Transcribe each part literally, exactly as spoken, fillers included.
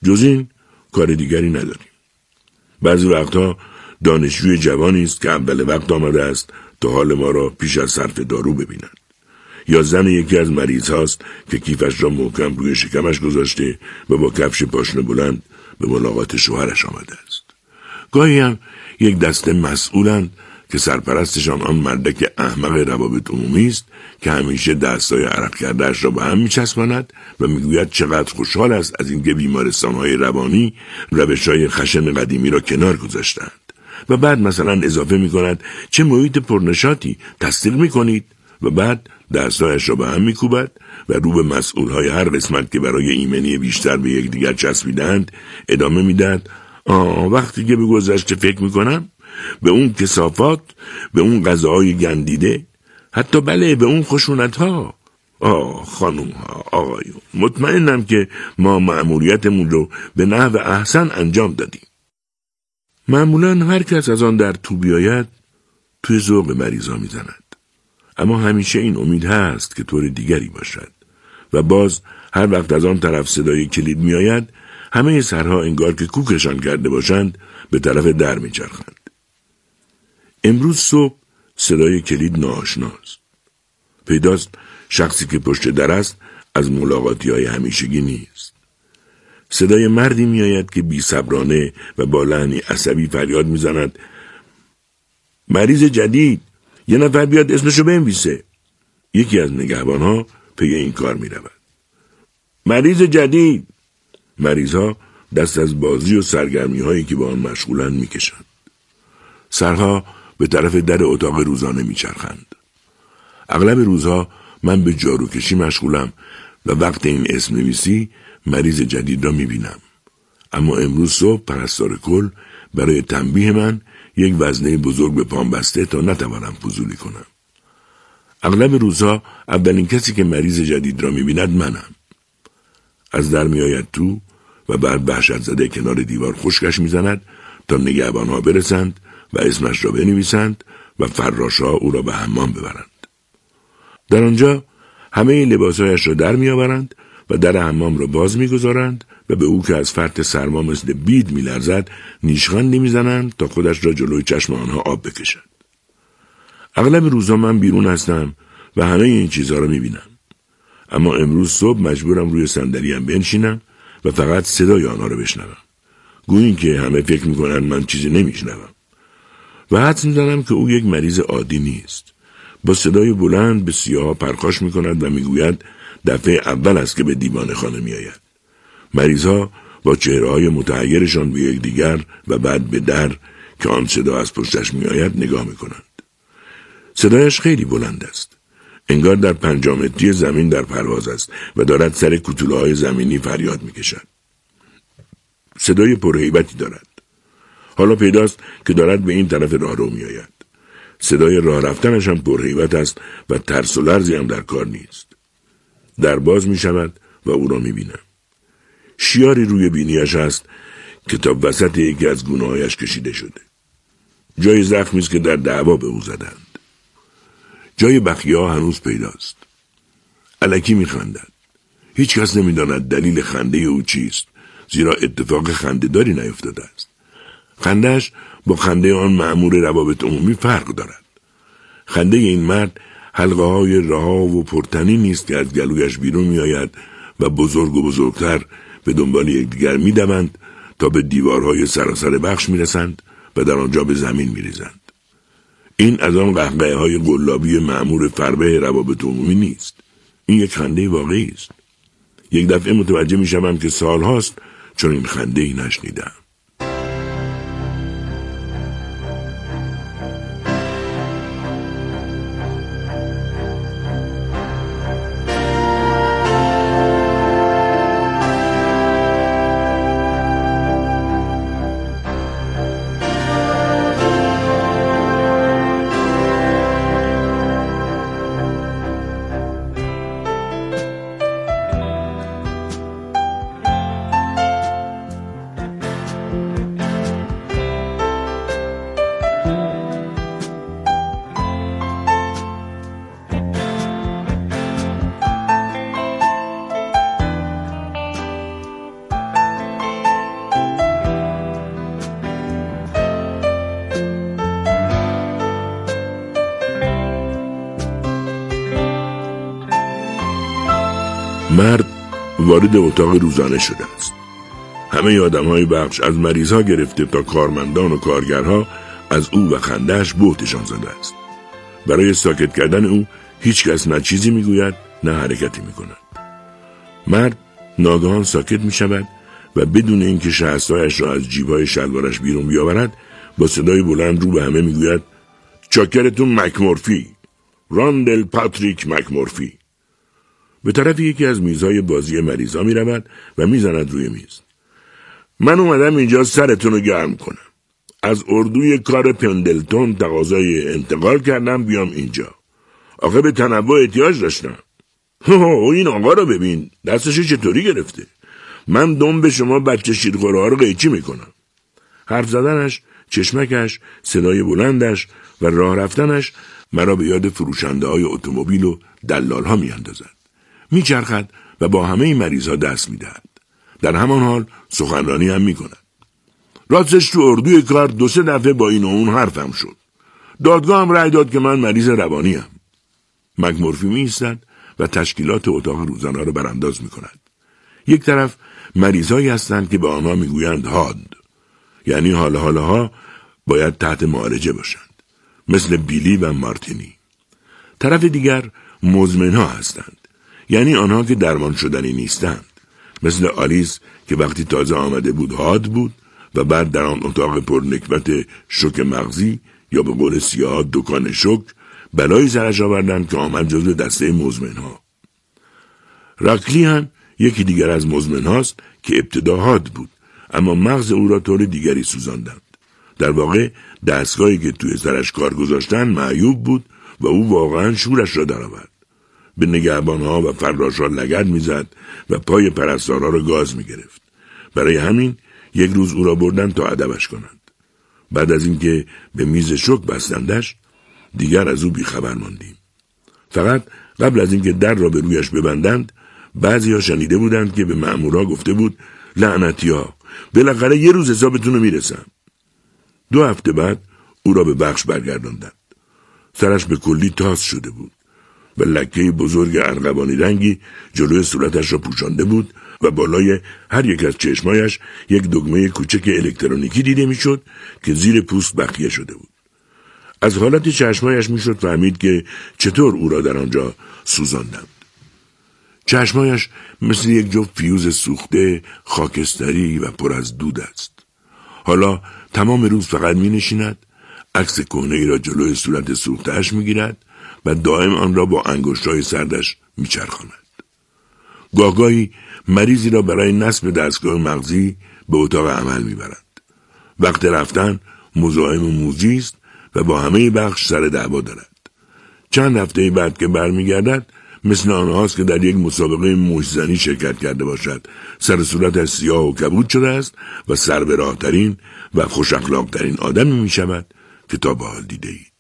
جز این کار دیگری نداریم. بعضی وقتها دانشجوی جوانی است که اول وقت آمده است تا حال ما را پیش از صرف دارو ببیند. یا زن یکی از مریض هاست که کیفش را محکم روی شکمش گذاشته و با کفش پاشنه بلند به ملاقات شوهرش آمده است. گاهی هم یک دسته مسئولند که سرپرستشان آن مردک احمق روابط عمومی است که همیشه دستای عرق کرده‌اش را به هم می‌چسباند و میگوید چقدر خوشحال است از اینکه بیمارستان‌های روانی روش‌های خشن قدیمی را کنار گذاشتند و بعد مثلا اضافه می‌کند چه محیط پرنشاطی، تصدیق می‌کنید؟ و بعد دستایش را به هم می‌کوبد و رو به مسئول‌های هر قسمت که برای ایمنی بیشتر به یکدیگر چسبیدند ادامه می‌دهد: آه وقتی که به گذشته فکر می‌کنم، به اون کثافات، به اون غذاهای گندیده، حتی بله به اون خشونت‌ها. آه خانوم‌ها، آقایون، مطمئنم که ما مأموریتمون رو به نحو احسن انجام دادیم. معمولاً هر کس از آن در تو بیاید توی ذوق مریضا میزند. اما همیشه این امید هست که طور دیگری باشد و باز هر وقت از آن طرف صدای کلید میآید همه سرها انگار که کوکشان کرده باشند به طرف در میچرخند. امروز صبح صدای کلید ناآشناست. پیداست شخصی که پشت در است از ملاقاتی های همیشگی نیست. صدای مردی می آید که بی صبرانه و با لحنی عصبی فریاد می زند: مریض جدید، یه نفر بیاد اسمشو بنویسه. یکی از نگهبانها پی این کار می رود. مریض جدید. مریضها دست از بازی و سرگرمی هایی که با آن مشغولند می کشند. سرها به طرف در اتاق روزانه می چرخند. اغلب روزها من به جاروکشی مشغولم و وقت این اسم نویسی مریض جدید را می بینم. اما امروز صبح پرستار کل برای تنبیه من یک وزنه بزرگ به پام بسته تا نتوانم فضولی کنم. اغلب روزها اولین کسی که مریض جدید را می بیند منم. از در می آید تو و بعد وحشت زده کنار دیوار خشکش می زند تا نگهبانها برسند و اسمش را بنویسند و فراشها او را به حمام ببرند. در آنجا همه لباسهایش را در می آورند و در حمام را باز می گذارند و به او که از فرط سرما مثل بید می لرزد نیشخندی می زنند تا خودش را جلوی چشم آنها آب بکشد. اغلب روزا من بیرون هستم و همه این چیزها را می بینم. اما امروز صبح مجبورم روی صندلیم بنشینم و فقط صدای آنها را بشنوم. گویی که همه فکر می کنند من چیزی نمی شنوم. و حدس می زنم که او یک مریض عادی نیست. با صدای بلند به سیاه پرخاش می کند و می گوید دفعه اول است که به دیوان خانه می آید. مریضها با چهره‌های متحیرشان به یکدیگر و بعد به در که آن صدا از پشتش می آید نگاه می کنند. صدایش خیلی بلند است. انگار در پنجاه متری زمین در پرواز است و دارد سر کوتوله‌های زمینی فریاد می کشد. صدای پرهیبتی دارد. حالا پیداست که دارد به این طرف راه رو می آید. صدای راه رفتنش هم پرهیبت است و ترس و لرزی هم در کار نیست. در باز می شود و او را می بینم. شیاری روی بینیش است که تا وسط یکی از گونه‌هایش کشیده شده. جای زخمی است که در دعوا به او زدند. جای بخیه‌ها هنوز پیداست. الکی می خندد. هیچ کس نمی داند دلیل خنده او چیست، زیرا اتفاق خنده‌داری نیفتاده است. خنده‌اش با خنده آن مأمور روابط عمومی فرق دارد. خنده این مرد حلقه های رها و پرتنی نیست که از گلویش بیرون می آید و بزرگ و بزرگتر به دنبال یکدیگر می دوند تا به دیوارهای سراسر بخش می رسند و در آنجا به زمین می ریزند. این از آن قهقه های قلابی مأمور فربه روابط عمومی نیست. این یک خنده واقعی است. یک دفعه متوجه می شوم که سال هاست چون این خنده ای نشنیدم. مرد وارد اتاق روزانه شده است. همه آدم‌های بخش از مریض‌ها گرفته تا کارمندان و کارگرها از او و خنده‌اش بهتشان زده است. برای ساکت کردن او هیچ کس نه چیزی میگوید نه حرکتی میکند. مرد ناگهان ساکت میشود و بدون اینکه شهستایش را از جیب‌های شلوارش بیرون بیاورد با صدای بلند رو به همه میگوید چاکرتون مکمورفی، راندل پاتریک مکمورفی. به طرف یکی از میزهای بازی مریضا می رود و می زند روی میز. من اومدم اینجا سرتون رو گرم کنم. از اردوی کار پندلتون تقاضای انتقال کردم بیام اینجا. آخه به تنوع احتیاج داشتم. او این آقا رو ببین، دستشو چطوری گرفته. من دم به شما بچه شیرخوره ها رو قیچی میکنم. حرف زدنش، چشمکش، صدای بلندش و راه رفتنش مرا به یاد فروشنده های اتومبیل و دلال ها می اندازد. می چرخد و با همه این مریض ها دست می دهد. در همان حال سخنرانی هم می کند. راستش تو اردوی کار دو سه دفعه با این و اون حرفم شد. دادگاه هم رأی داد که من مریض روانی ام. مکمورفی می ایستد و تشکیلات اتاق روزانه را برانداز می کند. یک طرف مریضایی هستند که به آنها می گویند هاد، یعنی حال حالها باید تحت معالجه باشند، مثل بیلی و مارتینی. طرف دیگر مزمنها هستند، یعنی آنها که درمان شدنی نیستند، مثل آلیس که وقتی تازه آمده بود هاد بود و بعد در آن اتاق پرنکبت شوک مغزی یا به قول سیاه دکان شوک بلایی سرش آوردند که آمد جزو دسته مزمنها. راکلی هم یکی دیگر از مزمنهاست که ابتدا هاد بود اما مغز او را طور دیگری سوزاندند. در واقع دستگاهی که توی سرش کار گذاشتن معیوب بود و او واقعا شورش را درآورد. به نگهبانها و فراشها لگد میزد و پای پرستارها را گاز میگرفت. برای همین یک روز او را بردن تا ادبش کنند. بعد از اینکه به میز شوک بستندش دیگر از او بیخبر ماندیم. فقط قبل از اینکه در را به رویش ببندند بعضی‌ها شنیده بودند که به مأمورها گفته بود لعنتی‌ها بالاخره یه روز حسابتون رو میرسم. دو هفته بعد او را به بخش برگرداندند. سرش به کلی تاس شده بود و لکه بزرگ ارغوانی رنگی جلوی صورتش را پوشانده بود و بالای هر یک از چشمایش یک دگمه کوچک الکترونیکی دیده میشد که زیر پوست بخیه شده بود. از حالت چشمایش میشد فهمید که چطور او را در آنجا سوزاندند. چشمایش مثل یک جفت فیوز سوخته، خاکستری و پر از دود است. حالا تمام روز فقط می نشیند، عکس کهنه ای را جلوی صورت سوخته‌اش می گیرد و دائم آن را با انگشت‌های سردش می چرخاند. گاهگاهی مریضی را برای نصب دستگاه مغزی به اتاق عمل می برد. وقت رفتن مزاحم و موذی است و با همه بخش سر دعوا دارد. چند هفته بعد که برمیگردد مثل آنهاست که در یک مسابقه موش‌زنی شرکت کرده باشد. سر صورتش سیاه و کبود شده است و سربراه‌ترین و خوش اخلاق‌ترین آدمی می شود که تا به حال دیده اید.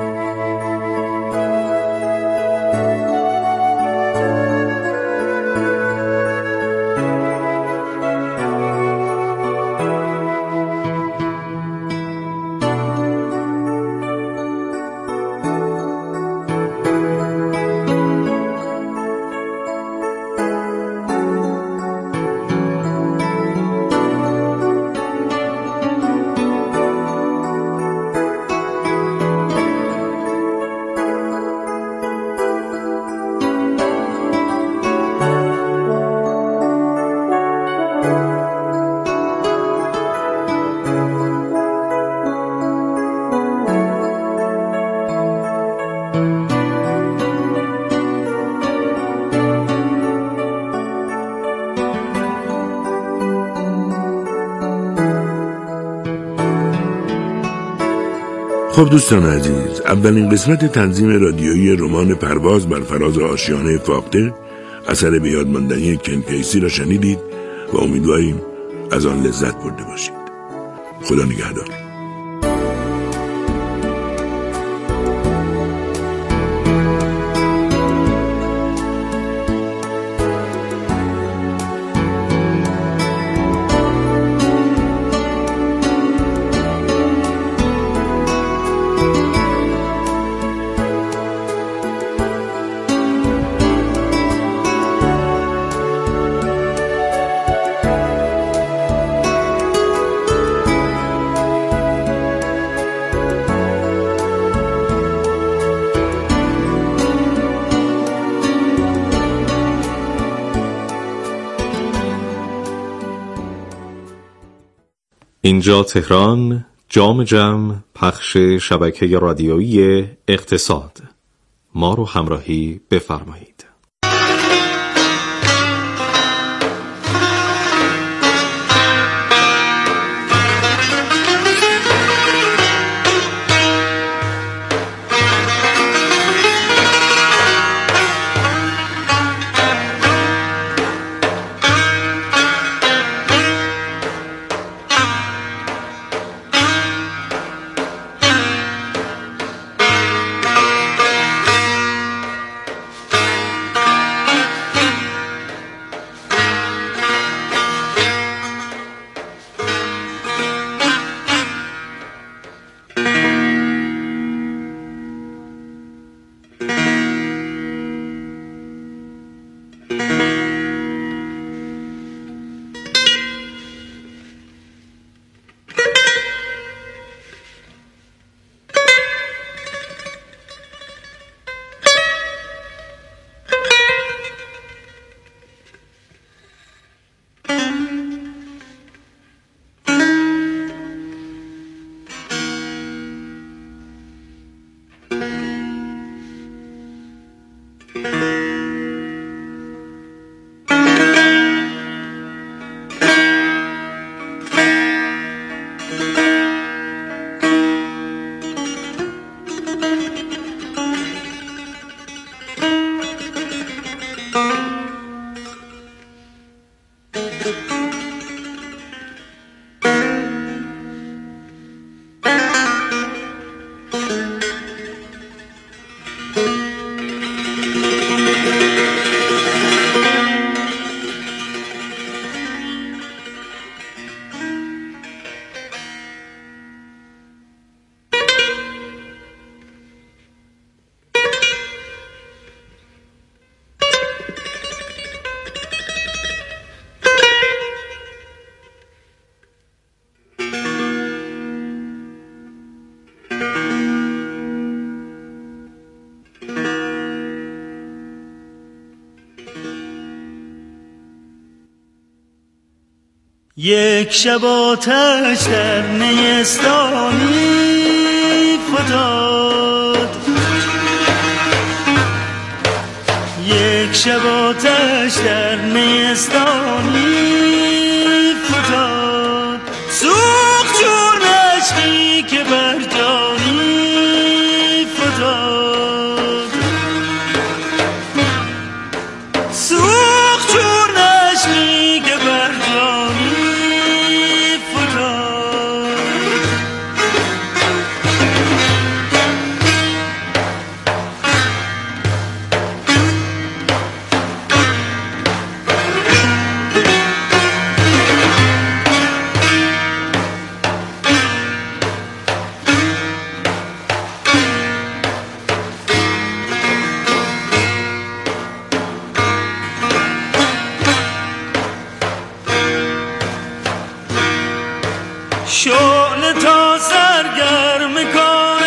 خب دوستان عزیز، اولین قسمت تنظیم رادیویی رمان پرواز بر فراز آشیانه فاقده اثر به یاد ماندنی کن کیسی را شنیدید و امیدواریم از آن لذت برده باشید. خدا نگهدار. اینجا تهران، جام جم، پخش شبکه رادیویی اقتصاد. ما رو همراهی بفرمایید. یک شب آتش در نیستانی فتاد، یک شب آتش در نیستانی فتاد، سوخت چون عشقی که بر جانی فتاد، سوخت چون عشقی که بر جانی شعله تا سرگرم کار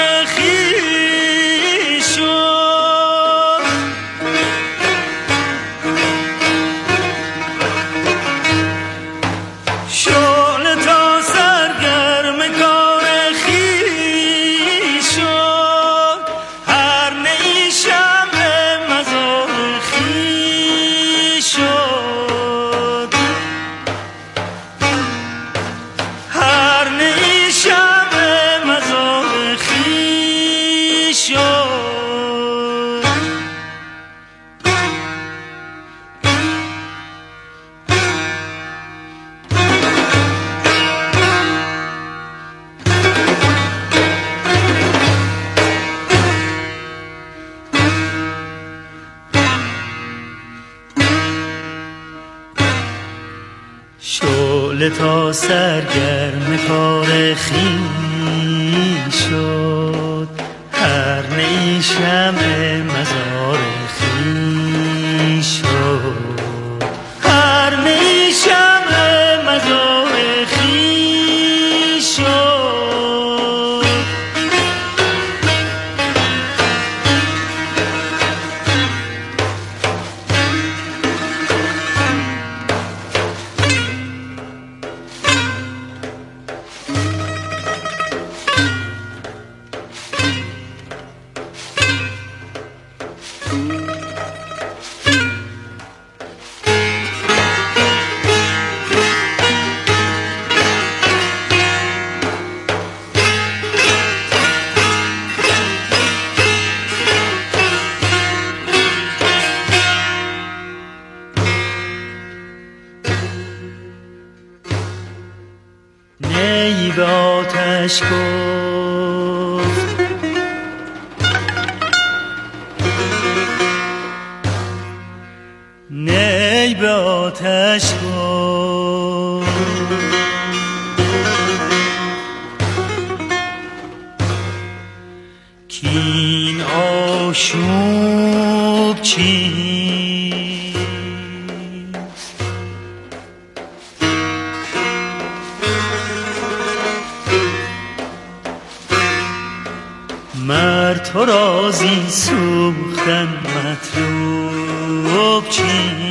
خویش شد، شعله تا سرگرم کار خویش شد، هر نی شمع مزار خویش شد، هر نی شمع مزار خویش شد. شعله تا سرگرم کار خویش شد، هر نی شمع مزار خویش شد، هر نی شمع مزار خویش شد. نی به آتش گفت نی به آتش گفت کین آشوب چیست مرد تو را زین سوختن مطلوب چیست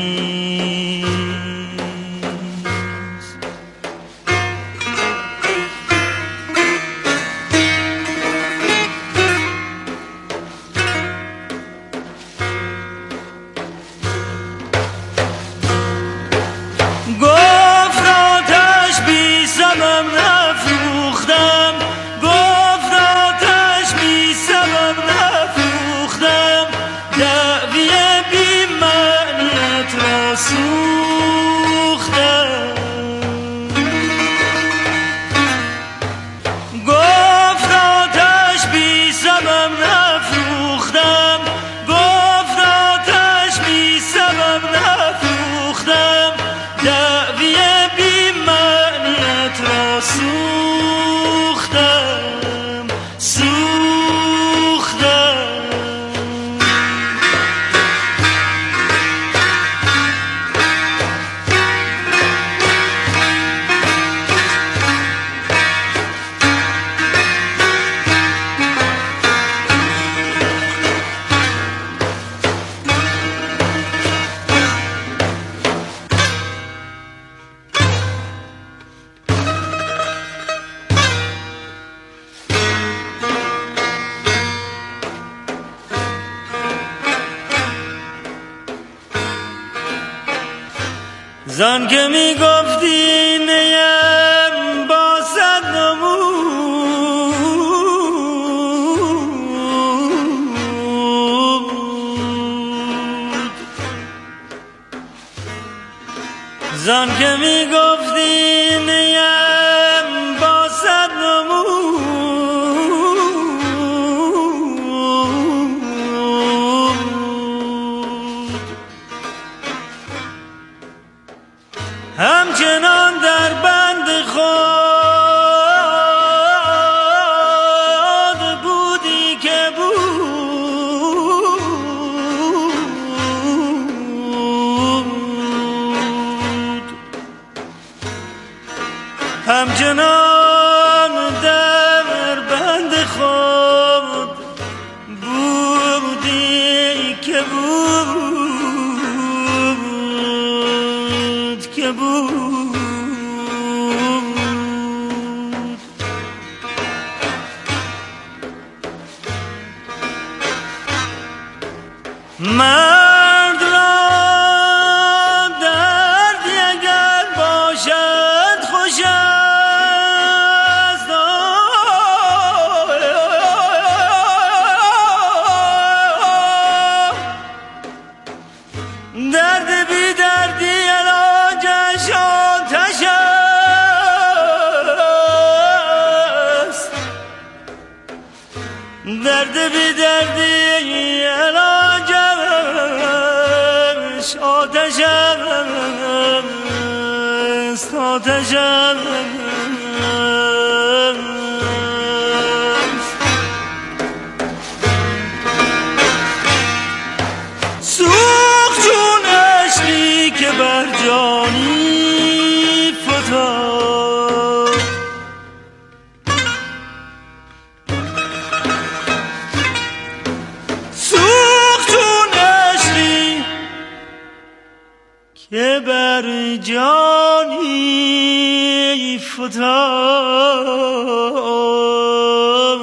زن که می گفتی نیم با صد نمود زن که می گفتی نیم با صد نمود همچنان در بند خود بودی که بود همچنان در بند خود بودی که بود که بود مرد را دردی اگر باشد خوش است درد بی دردی علاجش آتش است درد بی دردی علاجش آتش است آتش است سوخت چون عشقی که بر جانی فتاد سوخت چون عشقی که بر جانی فتاد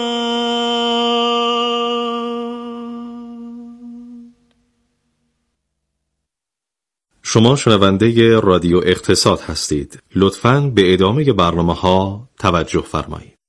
شما شنونده رادیو اقتصاد هستید. لطفاً به ادامه برنامه ها توجه فرمایید.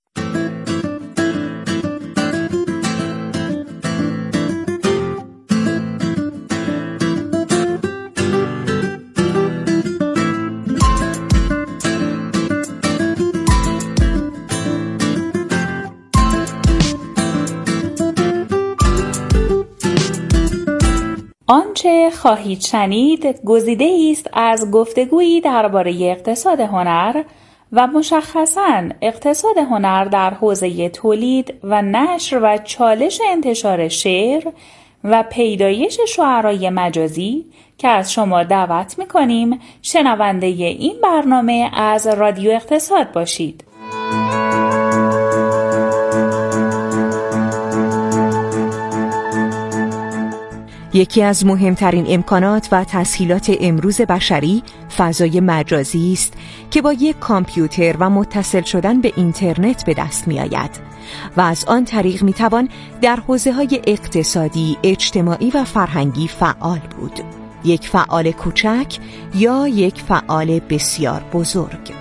آنچه خواهید شنید گزیده است از گفتگویی درباره اقتصاد هنر و مشخصاً اقتصاد هنر در حوزه تولید و نشر و چالش انتشار شعر و پیدایش شعرای مجازی که از شما دعوت می‌کنیم شنونده این برنامه از رادیو اقتصاد باشید. یکی از مهمترین امکانات و تسهیلات امروز بشری فضای مجازی است که با یک کامپیوتر و متصل شدن به اینترنت به دست می آید و از آن طریق می توان در حوزه‌های اقتصادی، اجتماعی و فرهنگی فعال بود. یک فعال کوچک یا یک فعال بسیار بزرگ.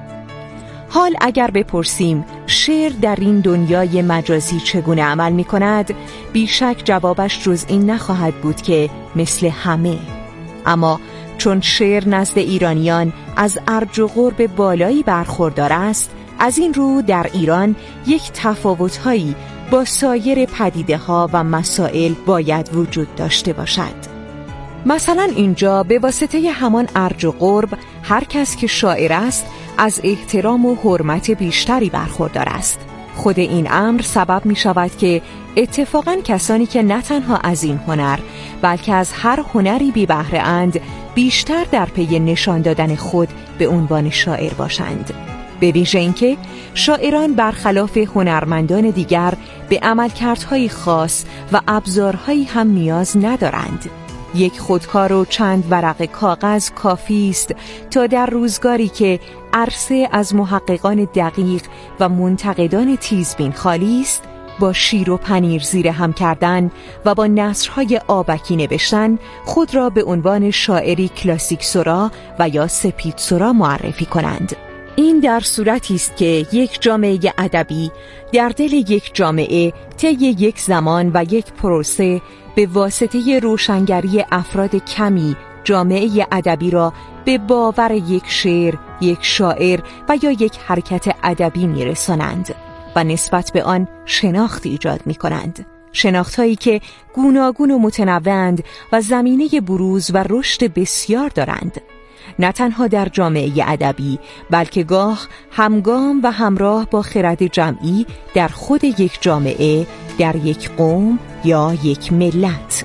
حال اگر بپرسیم شعر در این دنیای مجازی چگونه عمل می کند، بیشک جوابش جز این نخواهد بود که مثل همه. اما چون شعر نزد ایرانیان از ارج و قرب بالایی برخوردار است، از این رو در ایران یک تفاوت‌هایی با سایر پدیده‌ها و مسائل باید وجود داشته باشد. مثلا اینجا به واسطه همان ارج و قرب هر کس که شاعر است از احترام و حرمت بیشتری برخوردار است. خود این امر سبب می شود که اتفاقاً کسانی که نه تنها از این هنر بلکه از هر هنری بی بهره اند بیشتر در پی نشان دادن خود به عنوان شاعر باشند. به ویژه اینکه شاعران برخلاف هنرمندان دیگر به عملکردهای خاص و ابزارهایی هم نیاز ندارند. یک خودکار و چند ورق کاغذ کافی است تا در روزگاری که عرصه از محققان دقیق و منتقدان تیزبین خالی است، با شیر و پنیر زیر هم کردن و با نثرهای آبکی نوشتن خود را به عنوان شاعری کلاسیک سرا و یا سپید سرا معرفی کنند. این در صورتی است که یک جامعه ادبی در دل یک جامعه طی یک زمان و یک پروسه به واسطه روشنگری افراد کمی جامعه ادبی را به باور یک شعر، یک شاعر و یا یک حرکت ادبی میرسانند و نسبت به آن شناخت ایجاد می کنند. شناخت‌هایی که گوناگون و متنوع‌اند و زمینه بروز و رشد بسیار دارند. نه تنها در جامعه ادبی بلکه گاه همگام و همراه با خرد جمعی در خود یک جامعه، در یک قوم یا یک ملت.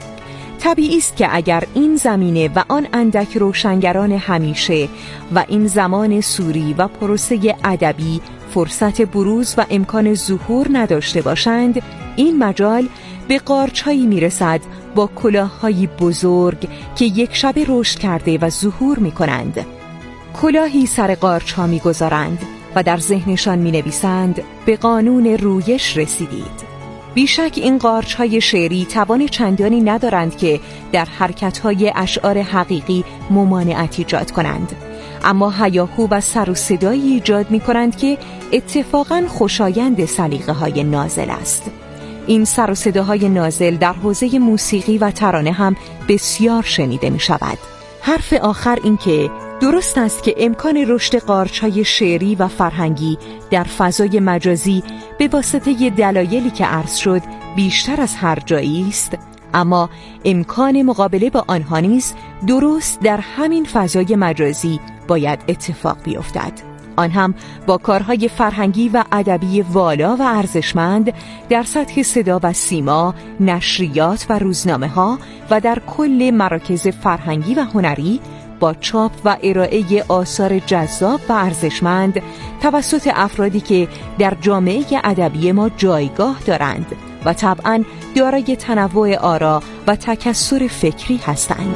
طبیعی است که اگر این زمینه و آن اندک روشنگران همیشه و این زمان سوری و پروسه ادبی فرصت بروز و امکان ظهور نداشته باشند، این مجال به قارچ‌هایی میرسد با کلاه‌های بزرگ که یک شبه رشد کرده و ظهور می‌کنند. کلاهی سر قارچ‌ها می‌گذارند و در ذهنشان می‌نویسند به قانون رویش رسیدید. بیشک این قارچ‌های شعری توان چندانی ندارند که در حرکت‌های اشعار حقیقی ممانعت ایجاد کنند، اما هیاهو و سر و صدایی ایجاد می‌کنند که اتفاقاً خوشایند سلیقه‌های نازل است. این سر و صداهای نازل در حوزه موسیقی و ترانه هم بسیار شنیده می شود. حرف آخر این که درست است که امکان رشد قارچ‌های شعری و فرهنگی در فضای مجازی به واسطه دلایلی که عرض شد بیشتر از هر جایی است، اما امکان مقابله با آنها نیز درست در همین فضای مجازی باید اتفاق بیفتد. آن هم با کارهای فرهنگی و ادبی والا و ارزشمند در سطح صدا و سیما، نشریات و روزنامه‌ها و در کل مراکز فرهنگی و هنری، با چاپ و ارائه آثار جذاب و ارزشمند توسط افرادی که در جامعه ادبی ما جایگاه دارند و طبعاً دارای تنوع آرا و تکثر فکری هستند.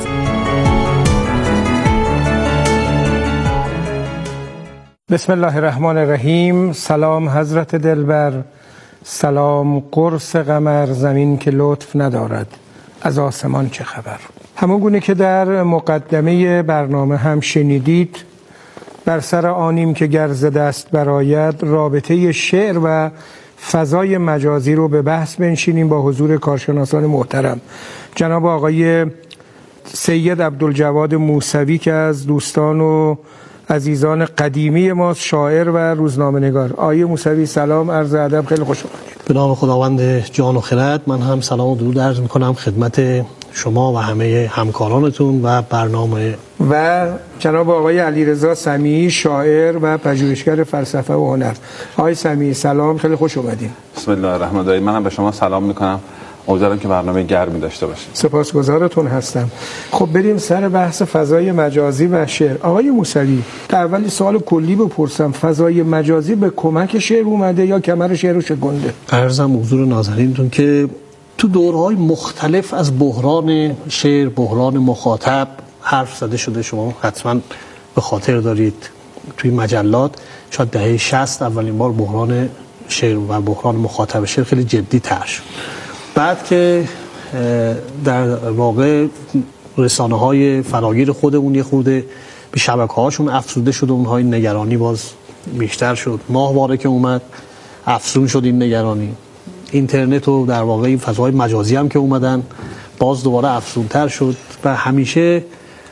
بسم الله الرحمن الرحیم. سلام حضرت دلبر، سلام قرص قمر، زمین که لطف ندارد از آسمان چه خبر. همون گونه که در مقدمه برنامه هم شنیدید، بر سر آنیم که گر ز دست برآید رابطه شعر و فضای مجازی رو به بحث بنشینیم با حضور کارشناسان محترم جناب آقای سید عبدالجواد موسوی که از دوستان و عزیزان قدیمی ماست، شاعر و روزنامه نگار. آقای موسوی سلام، عرض ادب، خیلی خوش آمدید. به نام خداوند جان و خرد، من هم سلام و درود عرض میکنم خدمت شما و همه همکارانتون و برنامه و جناب آقای علیرضا سمیعی، شاعر و پژوهشگر فلسفه و هنر. آقای سمیعی سلام، خیلی خوش اومدین. بسم الله الرحمن الرحیم. منم به شما سلام میکنم. امیدوارم که برنامه گرمی داشته باشید. سپاسگزارتون هستم. خب بریم سر بحث فضای مجازی و شعر. آقای موسوی، در اولی سوال کلی بپرسم، فضای مجازی به کمک شعر اومده یا کمر شعر رو شکونده؟ عرضم حضور ناظرینتون که تو دورهای مختلف از بحران شعر، بحران مخاطب حرف زده شده. شما حتما به خاطر دارید توی مجلات شاید دهه شصت اولین بار بحران شعر و بحران مخاطب شعر خیلی جدی تر شد. بعد که در واقع رسانه های فراگیر خودمون یه خورده به شبکه هاشون افزوده شد و اونهای نگرانی باز بیشتر شد. ماهواره که اومد افزون شد این نگرانی. اینترنت و در واقع این فضای مجازی هم که اومدن باز دوباره افزونتر شد و همیشه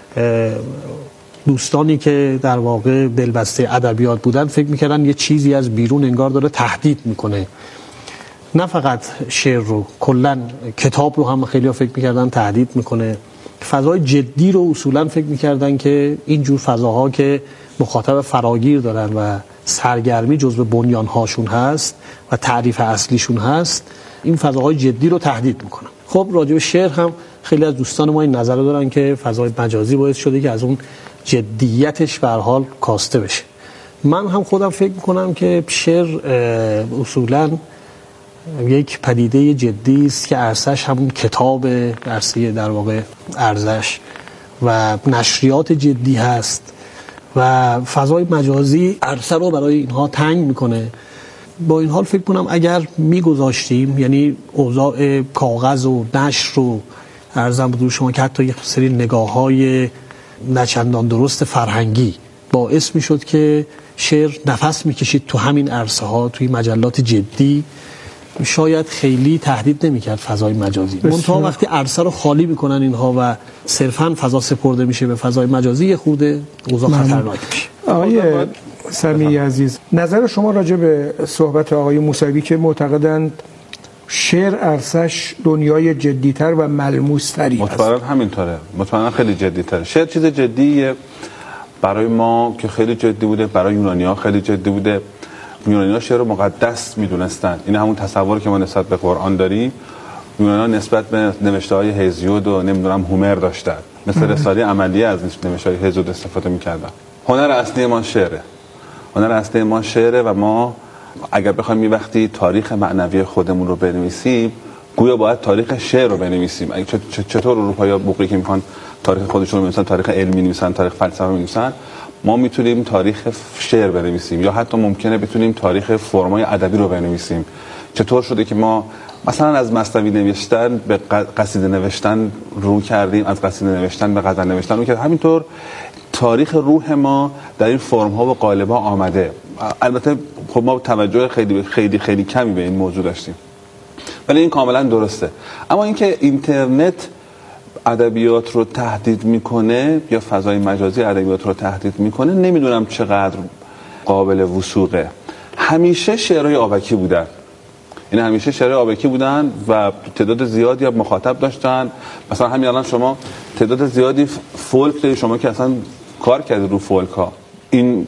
دوستانی که در واقع دلبسته ادبیات بودن فکر میکردن یه چیزی از بیرون انگار داره تهدید میکنه. نه فقط شعر رو، کلا کتاب رو هم خیلی ها فکر میکردن تهدید میکنه. فضای جدی رو اصولا فکر میکردن که اینجور فضاها که مخاطب فراگیر دارن و سرگرمی جزو بنیانهاشون هست و تعریف اصلیشون هست، این فضاهای جدی رو تهدید میکنن. خب راجع به شعر هم خیلی از دوستان ما این نظر دارن که فضای مجازی باعث شده که از اون جدیتش به هر حال کاسته بشه. من هم خودم فکر میکنم که شعر اصولا یک پدیده جدی است که عرصه‌اش همون کتاب، عرصه در واقع ارزش و نشریات جدی هست و فضای مجازی عرصه رو برای اینها تنگ میکنه. با این حال فکر کنم اگر میگذاشتیم، یعنی اوضاع کاغذ و نشر رو عرضم بدون شما که حتی یک سری نگاه‌های نچندان درست فرهنگی باعث میشد که شعر نفس میکشید تو همین عرصه ها، توی مجلات جدی، شاید خیلی تهدید نمیکرد فضای مجازی. منتها وقتی عرصه رو خالی میکنن اینها و صرفاً فضا سپرده میشه به فضای مجازی، یه خورده اوضاع خطرناک میشه. آقای سمیعی عزیز، نظر شما راجع به صحبت آقای موسوی که معتقدند شعر عرصه‌اش دنیای جدی‌تر و ملموس‌تری است؟ مطمئنا همینطوره. مطمئنا خیلی جدی‌تره. شعر چیز جدیه برای ما که خیلی جدی بوده، برای یونانی‌ها خیلی جدی بوده. یونانی‌ها شعر رو مقدس می‌دونستن. این همون تصوری که ما نسبت به قرآن داریم، یونانی‌ها نسبت به نوشته‌های هزیود و نمیدونم هومر داشتن. مثل رساله عملیه از نوشته‌های هزیود استفاده می‌کردن. هنر اصلی ما شعره. هنر اصلی ما شعره و ما اگر بخوایم یه وقتی تاریخ معنوی خودمون رو بنویسیم، گویا باید تاریخ شعر رو بنویسیم. چطور اروپایی‌ها بوقی که میخوان تاریخ خودشون رو بنویسن، تاریخ علمی نویسن، تاریخ فلسفه بنویسن، ما میتونیم تاریخ شعر بنویسیم یا حتی ممکنه بتونیم تاریخ فرمای ادبی رو بنویسیم. چطور شده که ما مثلا از مثنوی نوشتن به قصیده نوشتن رو کردیم، از قصیده نوشتن به غزل نوشتن رو کردیم. همینطور تاریخ روح ما در این فرم ها و قالب ها آمده. البته خب ما توجه خیلی خیلی خیلی کمی به این موضوع داشتیم، ولی این کاملا درسته. اما اینکه اینترنت ادبیات رو تهدید میکنه یا فضای مجازی ادبیات رو تهدید میکنه، نمیدونم چقدر قابل وثوقه. همیشه شعرهای آبکی بودن، این همیشه شعرهای آبکی بودن و تعداد زیادی هم مخاطب داشتن. مثلا همین الان شما تعداد زیادی فولک دارید، شما که اصلا کار کردید رو فولک ها. این